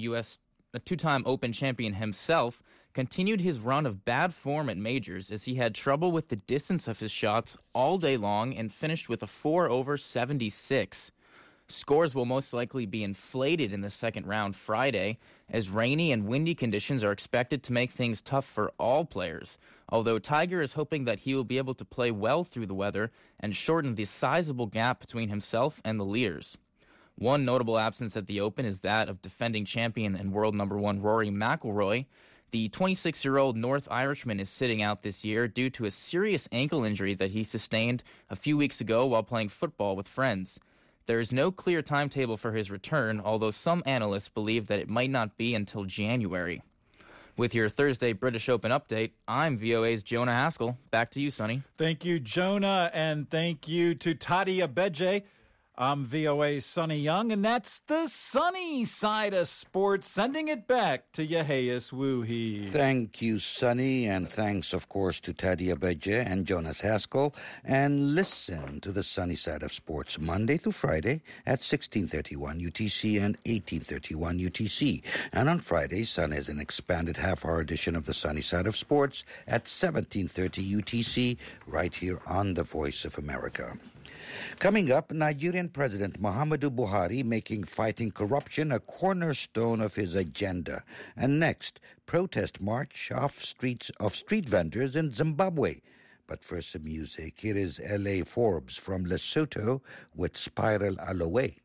Open champion himself, continued his run of bad form at majors as he had trouble with the distance of his shots all day long and finished with a 4 over 76. Scores will most likely be inflated in the second round Friday, as rainy and windy conditions are expected to make things tough for all players, although Tiger is hoping that he will be able to play well through the weather and shorten the sizable gap between himself and the leaders. One notable absence at the Open is that of defending champion and world number 1 Rory McIlroy. The 26-year-old North Irishman is sitting out this year due to a serious ankle injury that he sustained a few weeks ago while playing football with friends. There is no clear timetable for his return, although some analysts believe that it might not be until January. With your Thursday British Open update, I'm VOA's Jonah Haskell. Back to you, Sonny. Thank you, Jonah, and thank you to Tati Abeje. I'm VOA's Sonny Young, and that's the sunny side of sports, sending it back to Yeheis Woohee. Thank you, Sonny, and thanks, of course, to Tadia Beje and Jonas Haskell. And listen to the sunny side of sports Monday through Friday at 16:31 UTC and 18:31 UTC. And on Fridays, Sun has an expanded half-hour edition of the sunny side of sports at 17:30 UTC, right here on the Voice of America. Coming up, Nigerian President Muhammadu Buhari making fighting corruption a cornerstone of his agenda. And next, protest march off street vendors in Zimbabwe. But first, some music. Here is L.A. Forbes from Lesotho with Spiral Aloe.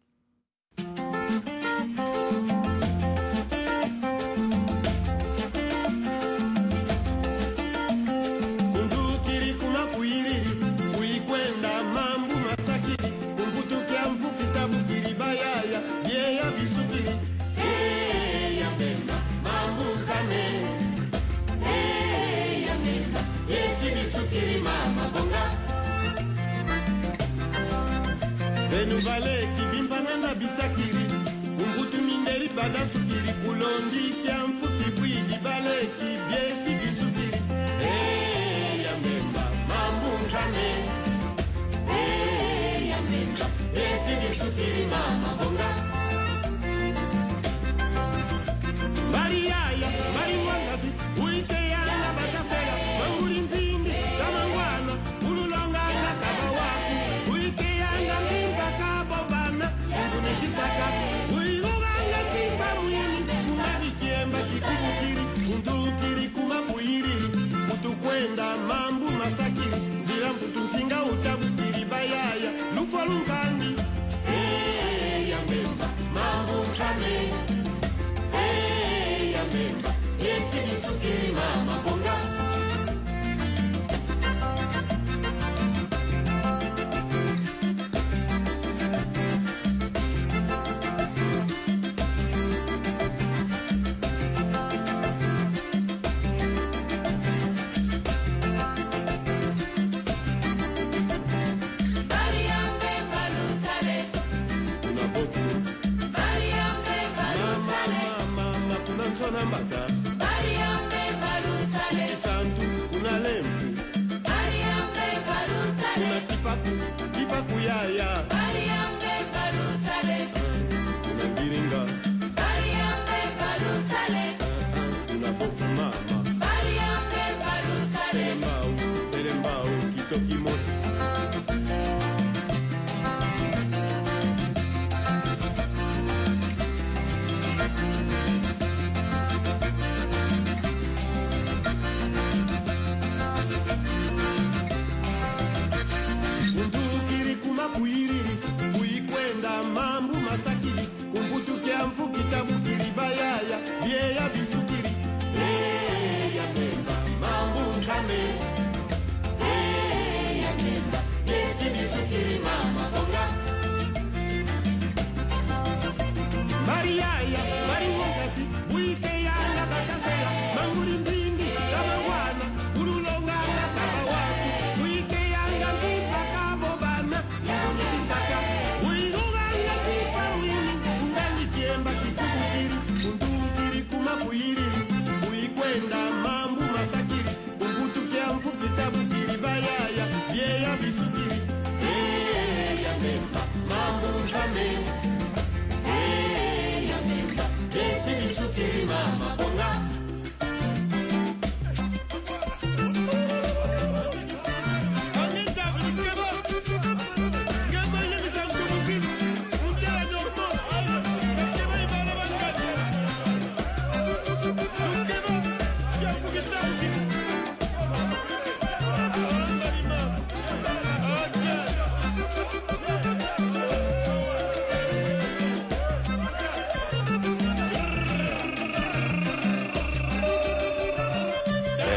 Vale kibimbananga bisakiri umbutu minderi bada sukiri kulondi kyamfuki bwidi bale kibyesi bisukiri yamemba mambungane yamemba yesi bisukiri mama bonga Maria ya Maria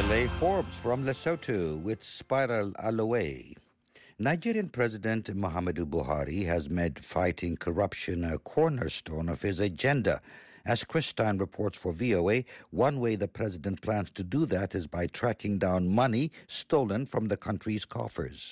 Leigh Forbes from Lesotho with Spiral Aloe. Nigerian President Muhammadu Buhari has made fighting corruption a cornerstone of his agenda. As Chris Stein reports for VOA, one way the president plans to do that is by tracking down money stolen from the country's coffers.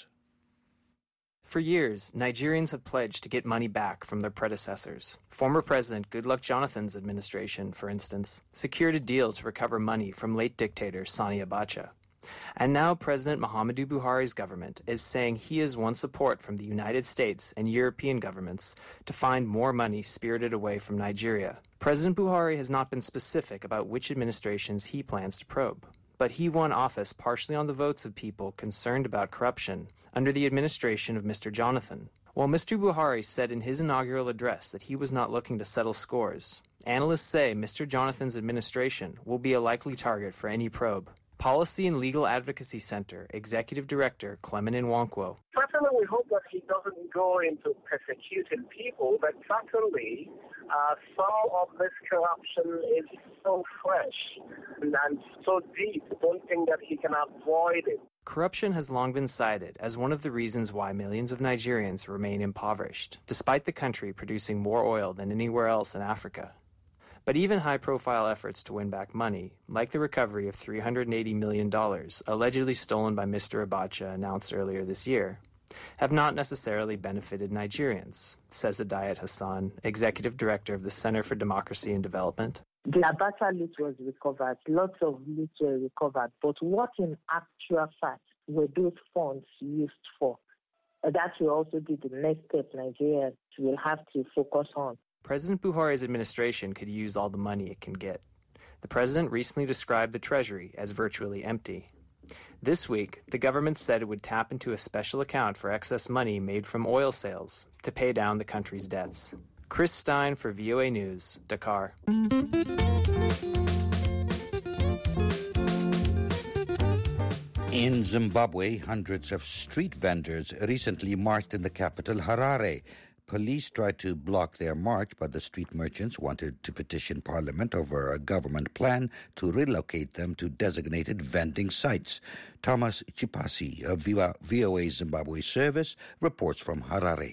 For years, Nigerians have pledged to get money back from their predecessors. Former President Goodluck Jonathan's administration, for instance, secured a deal to recover money from late dictator Sani Abacha. And now President Muhammadu Buhari's government is saying he has won support from the United States and European governments to find more money spirited away from Nigeria. President Buhari has not been specific about which administrations he plans to probe, but he won office partially on the votes of people concerned about corruption under the administration of Mr. Jonathan. While Mr. Buhari said in his inaugural address that he was not looking to settle scores, analysts say Mr. Jonathan's administration will be a likely target for any probe. Policy and Legal Advocacy Center Executive Director Clement Nwankwo. Certainly, we hope that he doesn't go into persecuting people, but certainly some of this corruption is so fresh and so deep. I don't think that he can avoid it. Corruption has long been cited as one of the reasons why millions of Nigerians remain impoverished, despite the country producing more oil than anywhere else in Africa. But even high-profile efforts to win back money, like the recovery of $380 million allegedly stolen by Mr. Abacha announced earlier this year, have not necessarily benefited Nigerians, says Adayat Hassan, Executive Director of the Center for Democracy and Development. The Abacha loot was recovered, lots of loot were recovered, but what in actual fact were those funds used for? That will also be the next step Nigeria will have to focus on. President Buhari's administration could use all the money it can get. The president recently described the treasury as virtually empty. This week, the government said it would tap into a special account for excess money made from oil sales to pay down the country's debts. Chris Stein for VOA News, Dakar. In Zimbabwe, hundreds of street vendors recently marched in the capital, Harare. Police tried to block their march, but the street merchants wanted to petition Parliament over a government plan to relocate them to designated vending sites. Thomas Chipasi of VOA Zimbabwe Service reports from Harare.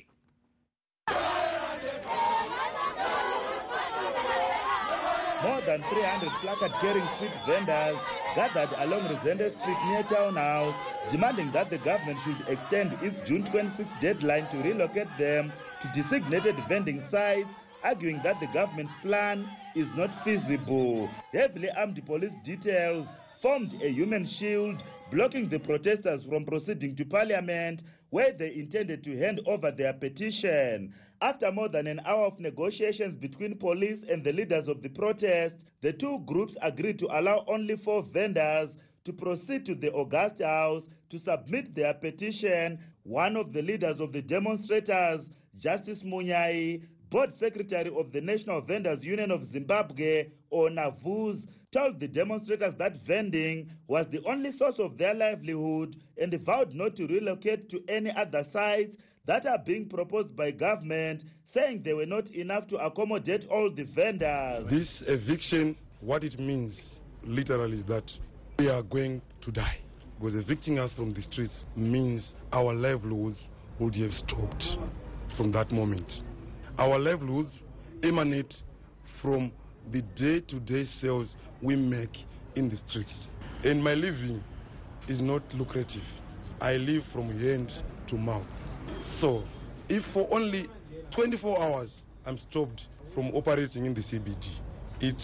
More than 300 placard-carrying street vendors gathered along Resende Street near Town House, demanding that the government should extend its June 26 deadline to relocate them to designated vending sites, arguing that the government's plan is not feasible. Heavily armed police details formed a human shield blocking the protesters from proceeding to Parliament, where they intended to hand over their petition. After more than an hour of negotiations between police and the leaders of the protest, the two groups agreed to allow only 4 vendors to proceed to the August House to submit their petition. One of the leaders of the demonstrators, Justice Munyai, board secretary of the National Vendors Union of Zimbabwe, or NAVUZ, told the demonstrators that vending was the only source of their livelihood and vowed not to relocate to any other sites that are being proposed by government, saying they were not enough to accommodate all the vendors. This eviction, what it means literally is that we are going to die, because evicting us from the streets means our livelihoods would have stopped from that moment. Our livelihoods emanate from the day-to-day sales we make in the streets. And my living is not lucrative. I live from hand to mouth. So, if for only 24 hours I'm stopped from operating in the CBD, it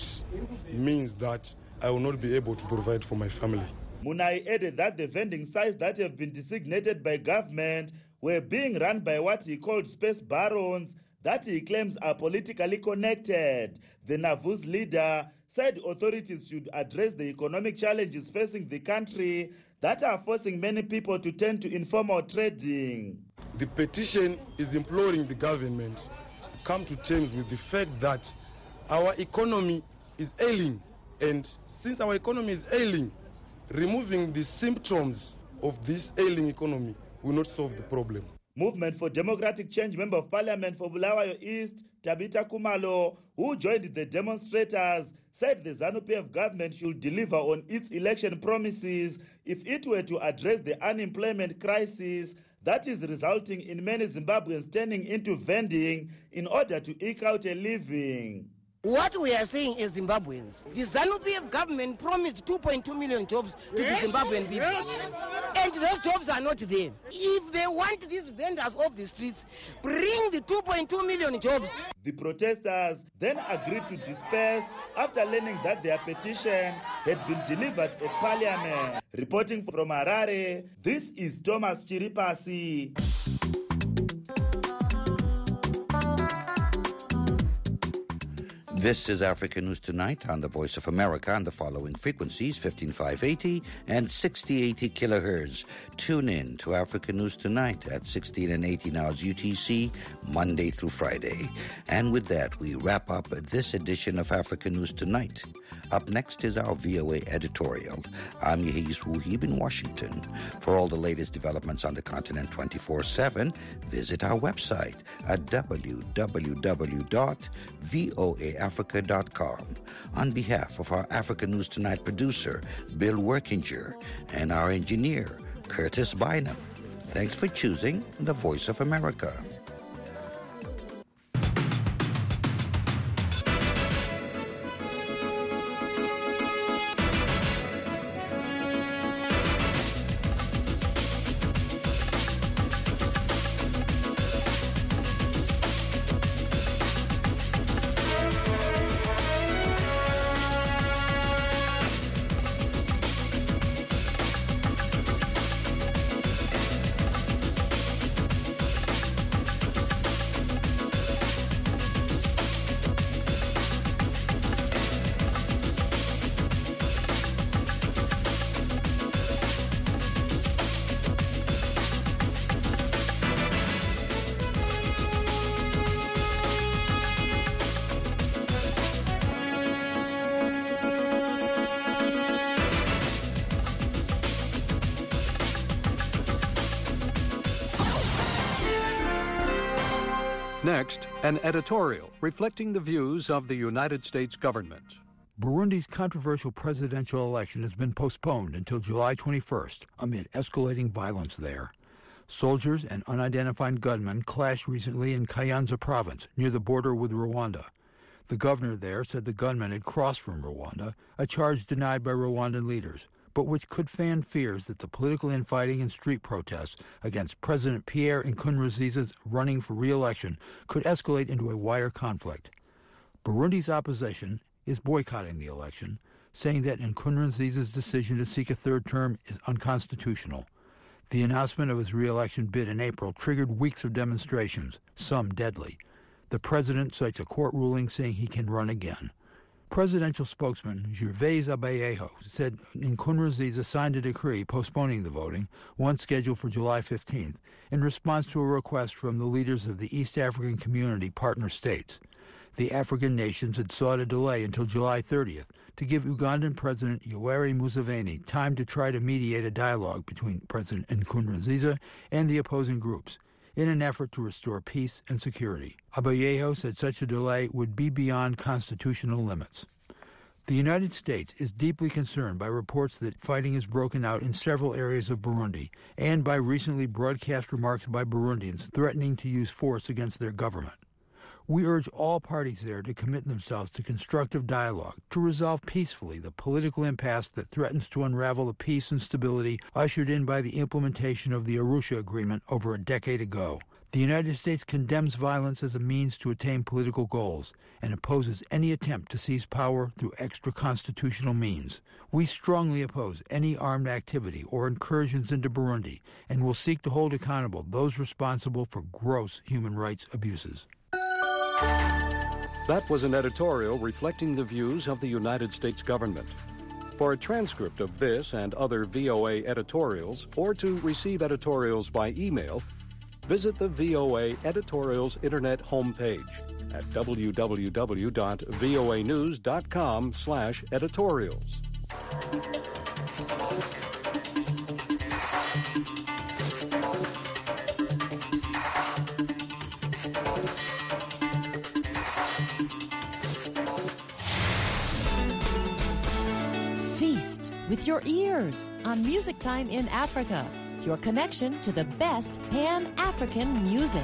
means that I will not be able to provide for my family. Munai added that the vending sites that have been designated by government were being run by what he called space barons that he claims are politically connected. The NAVUZ leader said authorities should address the economic challenges facing the country that are forcing many people to turn to informal trading. The petition is imploring the government to come to terms with the fact that our economy is ailing, and since our economy is ailing, removing the symptoms of this ailing economy will not solve the problem. Movement for Democratic Change Member of Parliament for Bulawayo East, Tabita Kumalo, who joined the demonstrators, said the ZANU-PF government should deliver on its election promises if it were to address the unemployment crisis that is resulting in many Zimbabweans turning into vending in order to eke out a living. What we are saying as Zimbabweans, the ZANU-PF government promised 2.2 million jobs to the Zimbabwean people. And those jobs are not there. If they want these vendors off the streets, bring the 2.2 million jobs. The protesters then agreed to disperse after learning that their petition had been delivered at Parliament. Reporting from Harare, this is Thomas Chiripasi. This is Africa News Tonight on the Voice of America on the following frequencies, 15580 and 6080 kilohertz. Tune in to Africa News Tonight at 16 and 18 hours UTC, Monday through Friday. And with that, we wrap up this edition of Africa News Tonight. Up next is our VOA editorial. I'm Yehis Wuhib in Washington. For all the latest developments on the continent 24/7, visit our website at www.voaafrica.com. On behalf of our Africa News Tonight producer, Bill Workinger, and our engineer, Curtis Bynum, thanks for choosing the Voice of America. Next, an editorial reflecting the views of the United States government. Burundi's controversial presidential election has been postponed until July 21st amid escalating violence there. Soldiers and unidentified gunmen clashed recently in Kayanza province, near the border with Rwanda. The governor there said the gunmen had crossed from Rwanda, a charge denied by Rwandan leaders, but which could fan fears that the political infighting and street protests against President Pierre Nkurunziza's running for re-election could escalate into a wider conflict. Burundi's opposition is boycotting the election, saying that Nkurunziza's decision to seek a third term is unconstitutional. The announcement of his re-election bid in April triggered weeks of demonstrations, some deadly. The president cites a court ruling saying he can run again. Presidential spokesman Gervais Abayeho said Nkurunziza signed a decree postponing the voting, once scheduled for July 15th, in response to a request from the leaders of the East African Community partner states. The African nations had sought a delay until July 30th to give Ugandan President Yoweri Museveni time to try to mediate a dialogue between President Nkurunziza and the opposing groups, in an effort to restore peace and security. Abayeho said such a delay would be beyond constitutional limits. The United States is deeply concerned by reports that fighting has broken out in several areas of Burundi and by recently broadcast remarks by Burundians threatening to use force against their government. We urge all parties there to commit themselves to constructive dialogue to resolve peacefully the political impasse that threatens to unravel the peace and stability ushered in by the implementation of the Arusha Agreement over a decade ago. The United States condemns violence as a means to attain political goals and opposes any attempt to seize power through extra-constitutional means. We strongly oppose any armed activity or incursions into Burundi and will seek to hold accountable those responsible for gross human rights abuses. That was an editorial reflecting the views of the United States government. For a transcript of this and other VOA editorials, or to receive editorials by email, visit the VOA Editorials Internet homepage at www.voanews.com/editorials. with your ears on Music Time in Africa, your connection to the best Pan-African music.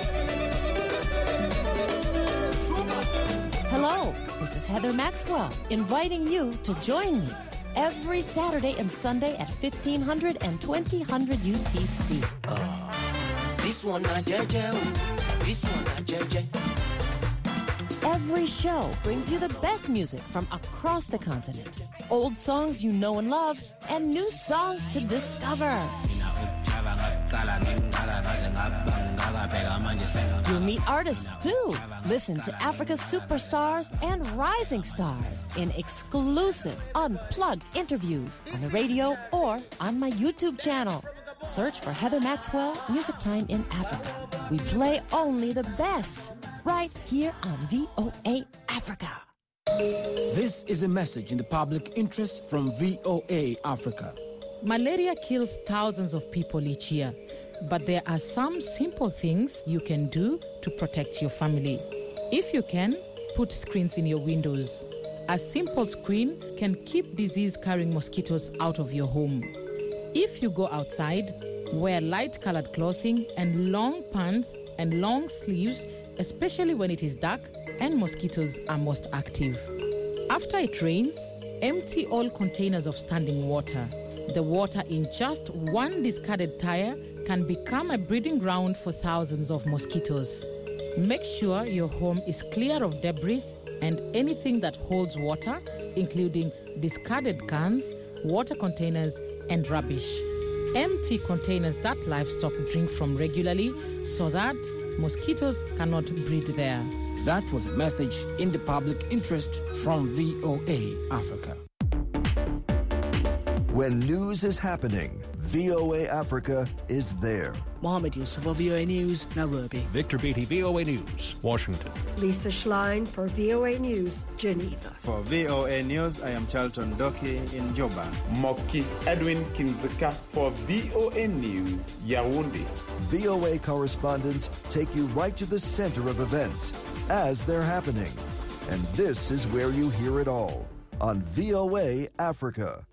Hello, this is Heather Maxwell, inviting you to join me every Saturday and Sunday at 1500 and 2000 UTC. This one not JJ. This one not JJ. Every show brings you the best music from across the continent. Old songs you know and love, and new songs to discover. You'll meet artists too. Listen to Africa's superstars and rising stars in exclusive, unplugged interviews on the radio or on my YouTube channel. Search for Heather Maxwell, Music Time in Africa. We play only the best right here on VOA Africa. This is a message in the public interest from VOA Africa. Malaria kills thousands of people each year, but there are some simple things you can do to protect your family. If you can, put screens in your windows. A simple screen can keep disease-carrying mosquitoes out of your home. If you go outside, wear light-colored clothing and long pants and long sleeves, especially when it is dark and mosquitoes are most active. After it rains, empty all containers of standing water. The water in just one discarded tire can become a breeding ground for thousands of mosquitoes. Make sure your home is clear of debris and anything that holds water, including discarded cans, water containers, and rubbish. Empty containers that livestock drink from regularly so that mosquitoes cannot breed there. That was a message in the public interest from VOA Africa. When news is happening, VOA Africa is there. Mohammed Yusuf for VOA News, Nairobi. Victor Beatty, VOA News, Washington. Lisa Schlein for VOA News, Geneva. For VOA News, I am Charlton Doki in Joburg. Moki Edwin Kinzeka for VOA News, Yaoundé. VOA correspondents take you right to the center of events as they're happening. And this is where you hear it all on VOA Africa.